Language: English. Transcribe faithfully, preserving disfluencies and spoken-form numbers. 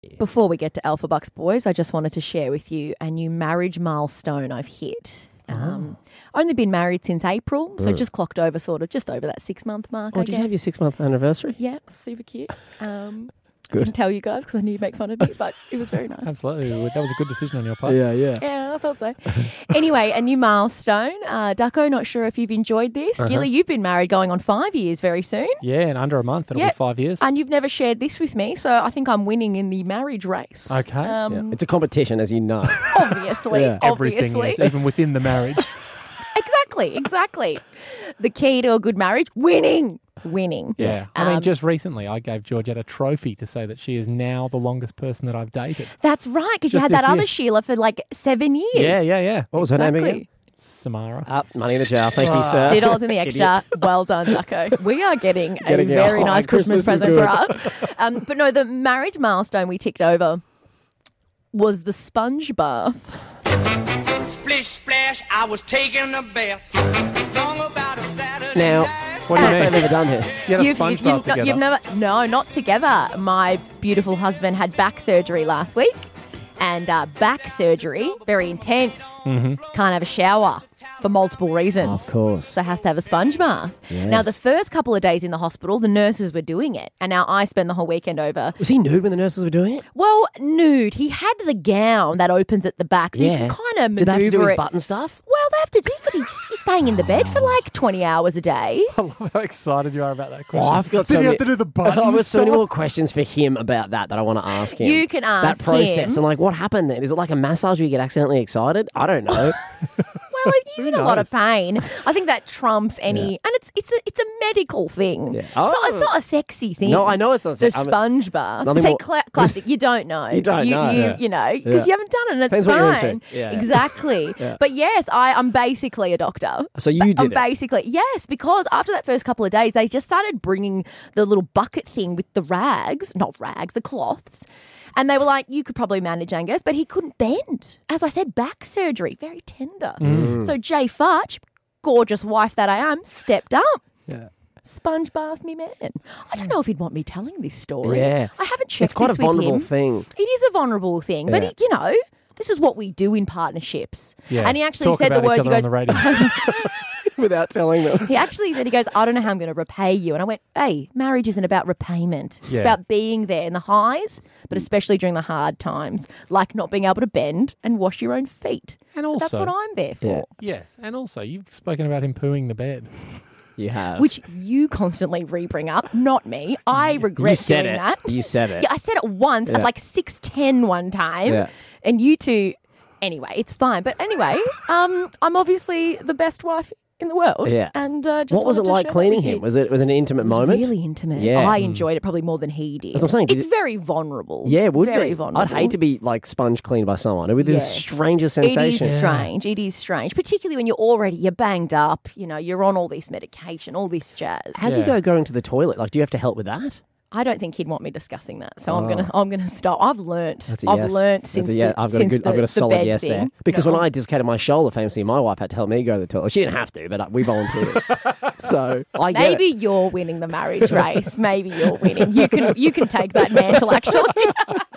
Before we get to Alpha Bucks Boys, I just wanted to share with you a new marriage milestone I've hit. Um, Only been married since April, so Mm. just clocked over sort of just over that six month mark. Oh, I did guess. you have your six-month anniversary? Yeah, super cute. Um, I Good. didn't tell you guys because I knew you'd make fun of me, but it was very nice. Absolutely. That was a good decision on your part. Yeah, yeah. Yeah, I thought so. Anyway, a new milestone. Uh, Ducko, not sure if you've enjoyed this. Uh-huh. Gilly, you've been married going on five years very soon. Yeah, in under a month. It'll Yeah. be five years. And you've never shared this with me, so I think I'm winning in the marriage race. Okay. Um, Yeah. It's a competition, as you know. Obviously, Yeah. Everything obviously. is, even within the marriage. Exactly, exactly. The key to a good marriage, winning. Winning. Yeah. I mean, Um, just recently I gave Georgette a trophy to say that she is now the longest person that I've dated. That's right, because you Just had that this other year. Sheila for like seven years. Yeah, yeah, yeah. What was her name again? Exactly. Samara. Up, money in the jar. Thank you, sir. Two dollars in the extra. Idiot. Well done, Ducko. We are getting, Getting a it. very Oh, nice Christmas, Christmas is present for good. us. Um, but no, the marriage milestone we ticked over was the sponge bath. Splish splash, I was taking a bath. Long about a Saturday Now, night. what do you Uh, say I've never done this? You had a You've, sponge you've, bath you've, together. you've never, no, not together. My beautiful husband had back surgery last week, and uh, back surgery, very intense. Mm-hmm. Can't have a shower for multiple reasons. Of course. So has to have a sponge bath. Yes. Now, the first couple of days in the hospital, the nurses were doing it, and now I spend the whole weekend over. Was he nude when the nurses were doing it? Well, nude. He had the gown that opens at the back, so you can kind of Did they have to do maneuver his it. button stuff? Well, they have to do it. He's just staying in the bed for like twenty hours a day. I love how excited you are about that Oh, question. I've got Did so you many, have to do the buttons? I've got so many stuff? more questions for him about that that I want to ask him. You can ask that process him. and like what happened then? Is it like a massage where you get accidentally excited? I don't know. Well, he's in a lot of knows? pain. I think that trumps any, and it's it's a it's a medical thing. Yeah. So Oh. it's not a sexy thing. No, I know it's not The sexy. I'm- sponge bath. Nothing Say more- cla- classic. You don't know. You don't you, know. You, Yeah. you know because Yeah. you haven't done it. and It's Depends what you're fine. into. Yeah, yeah. Exactly. Yeah. But yes, I I'm basically a doctor. So you I'm did it. basically yes, because after that first couple of days, they just started bringing the little bucket thing with the rags, not rags, the cloths. And they were like, you could probably manage Angus, but he couldn't bend. As I said, back surgery, very tender. Mm. So Jay Fudge, gorgeous wife that I am, stepped up. Yeah. Sponge bath me man. I don't know if he'd want me telling this story. Yeah. I haven't checked It's quite this a vulnerable with him. thing. It is a vulnerable thing, but Yeah. it, you know, this is what we do in partnerships. Yeah. And he actually Talk said the about words. each He other goes, on the radio. Without telling them. he actually said, he goes, I don't know how I'm going to repay you. And I went, hey, marriage isn't about repayment. It's Yeah. about being there in the highs, but especially during the hard times, like not being able to bend and wash your own feet. And So that's also- what I'm there for. Yeah. Yes, and also you've spoken about him pooing the bed. You have. Which you constantly re-bring up, not me. I regret you said doing it. that. You said it. Yeah, I said it once Yeah. at like six ten one time. Yeah. And you two, anyway, it's fine. But anyway, um, I'm obviously the best wife in the world. Yeah. And uh, just What was it wanted to like share that cleaning with him? you. Was it was it an intimate It was moment? really intimate. Yeah. I Mm. enjoyed it probably more than he did. That's what I'm saying. Did It's it- very vulnerable. Yeah, it would very be. vulnerable. I'd hate to be like sponge cleaned by someone. It would be Yes. the strangest sensation. It is strange. It is strange, particularly when you're already you're banged up. You know, you're on all this medication, all this jazz. How's Yeah. he go going to the toilet? Like, do you have to help with that? I don't think he'd want me discussing that, so I'm gonna I'm gonna stop. I've learnt. That's a I've yes. learnt That's since a yes. the, I've got a since good. the, I've got a the solid bed yes thing. there. Because No. when I dislocated my shoulder, famously, my wife had to help me go to the toilet. She didn't have to, but uh, we volunteered. So I get Maybe it. you're winning the marriage race. Maybe you're winning. You can you can take that mantle actually.